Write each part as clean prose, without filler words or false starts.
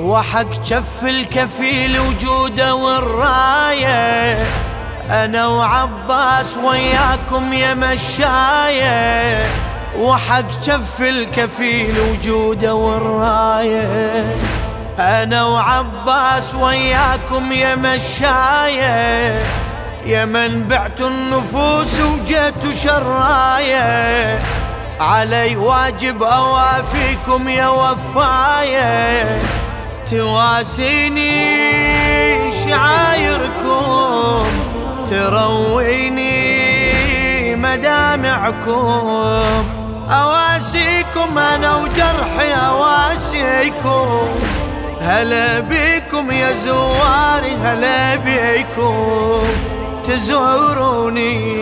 وحق جف الكفيل وجوده والراية، أنا وعباس وياكم يا مشاية، وحق جف الكفيل وجوده والراية، أنا وعباس وياكم يا مشاية، يا من بعتوا النفوس وجيتوا شراية، علي واجب أوافيكم يا وفاية، تواسيني شعايركم، ترويني مدامعكم، أواسيكم أنا وجرحي أواسيكم، هلا بيكم يا زواري هلا بيكم، تزوروني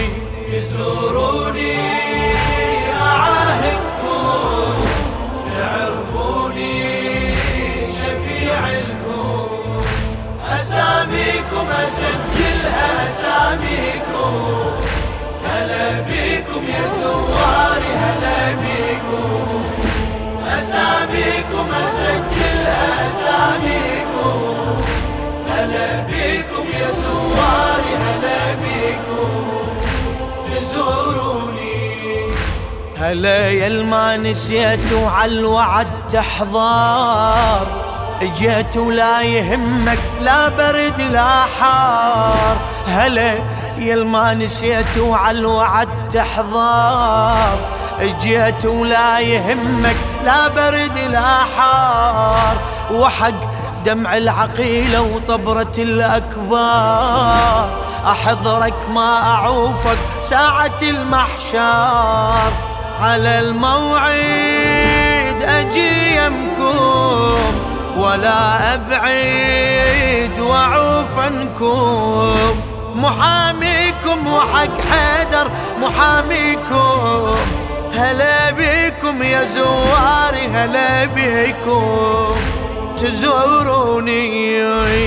أعاهدكم، تعرفوني شفيع لكم، أساميكم أسجلها أساميكم، هلا بيكم يا زواري هلا بيكم، أساميكم أسجلها أساميكم، هلا بيكم يا زواري هلا بيكم، تزوروني. هلا يا الما نسيتوا عالوعد تحضار، اجيت ولا يهمك لا برد لا حار، هلا يا الما نسيتوا عالوعد تحضار، اجيت ولا يهمك لا برد لا حار، وحق دمع العقيلة وطبرة الأكبار، أحضرك ما أعوفك ساعة المحشار، على الموعد أجي يمكم، ولا أبعد وأعوف عنكم، محاميكم وحق حيدر محاميكم، هلا بيكم يا زواري هلا بيكم، تزوروني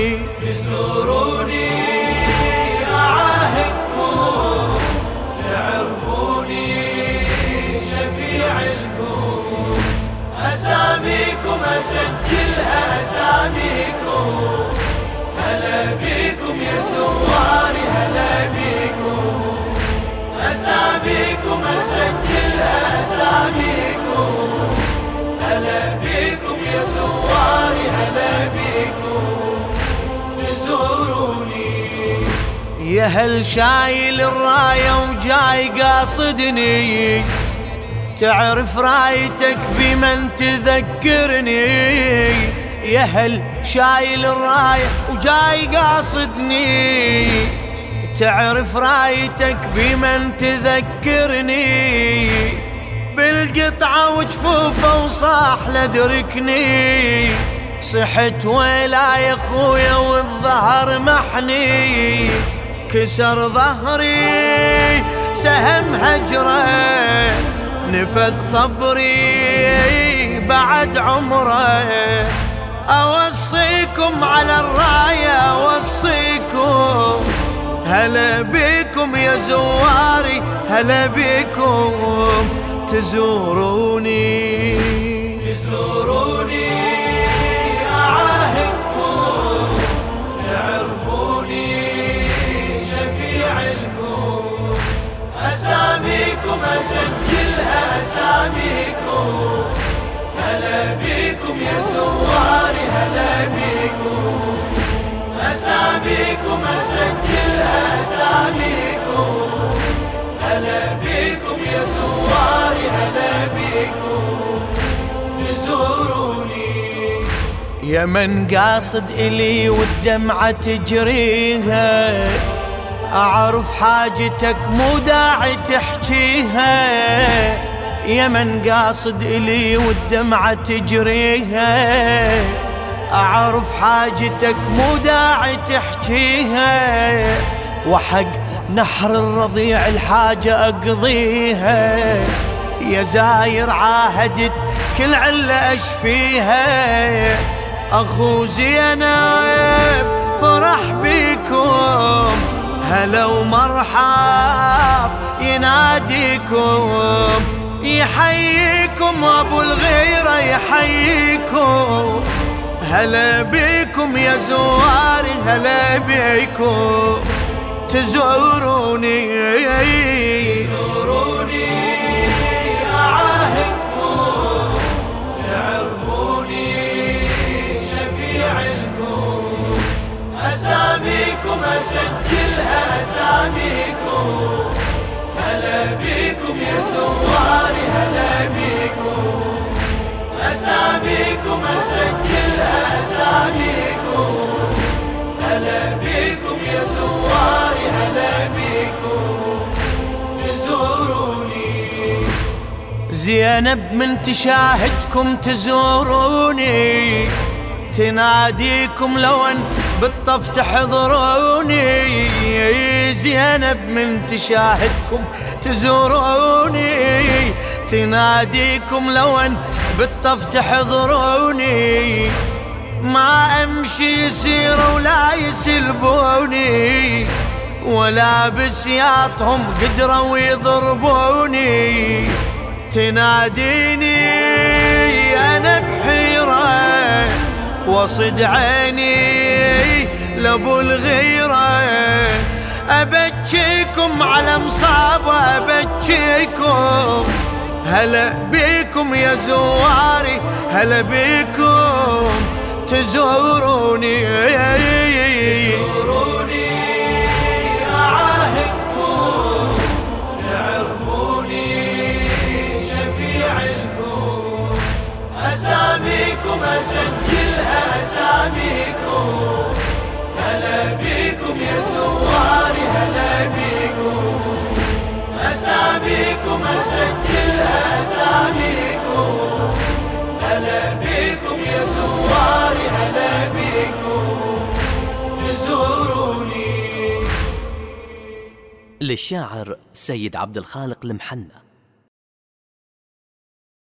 أعاهدكم، تعرفوني شفيع لكم، أساميكم أسجلها أساميكم، هلا بيكم يا زواري هلا بيكم، أساميكم أسجلها أساميكم، هلا بيكم يا زواري هلا بيكم، تزوروني. يا هل شايل الراية وجاي قاصدني، تعرف رايتك بمن تذكرني، يا هل شايل الراية وجاي قاصدني، تعرف رايتك بمن تذكرني، بالقطعة وجفوفه وصاح لدركني، صحت ويلا يا خويا والظهر محني، كسر ظهري سهم هجره، نفذ صبري بعد عمره، أوصيكم على الراية أوصيكم، هلا بيكم يا زواري هلا بيكم، تزوروني أعاهدكم، تعرفوني شفيع لكم، أساميكم أسجلها أساميكم، هلا بيكم يا زواري هلا بيكم، أساميكم أسجلها أساميكم، هلا بيكم يا زواري هلا بيكم، تزوروني. يا من قاصد إلي والدمعة تجريها، أعرف حاجتك مو داعي تحكيها، يا من قاصد إلي والدمعة تجريها، أعرف حاجتك مو داعي تحكيها، وحق نحر الرضيع الحاجة أقضيها، يا زاير عاهدت كل علة أشفيها، أخو زينب فرح بيكم، هلا ومرحب يناديكم، يحييكم أبو الغيرة يحييكم، هلا بيكم يا زواري، هلا بيكم تزوروني أعاهدكم تعرفوني شفيع لكم، أساميكم أسجلها أساميكم، هلا بيكم يا زواري هلا بيكم، أساميكم أسجلها أساميكم، هلا بيكم يا زواري هلا بيكم تزوروني. زينب من تشاهدكم تزوروني، تناديكم لو ان بالطف تحضروني، زينب من تشاهدكم تزوروني، تناديكم لو ان بالطف تحضروني، ما امشي يسير ولا يسلبوني، ولا بسياطهم قدروا يضربوني، تناديني انا بحيرة وصد عيني لابو الغيرة، ابكيكم على مصابة ابكيكم، هلا بيكم يا زواري هلا بيكم تزوروني أعاهدكم تعرفوني شفيع لكم، أساميكم أسجلها أساميكم، هلا بيكم يا زواري هلا بيكم، أساميكم أسجلها أساميكم، هلا بيكم يا زواري هلا بيكم تزوروني. للشاعر سيد عبد الخالق المحنى.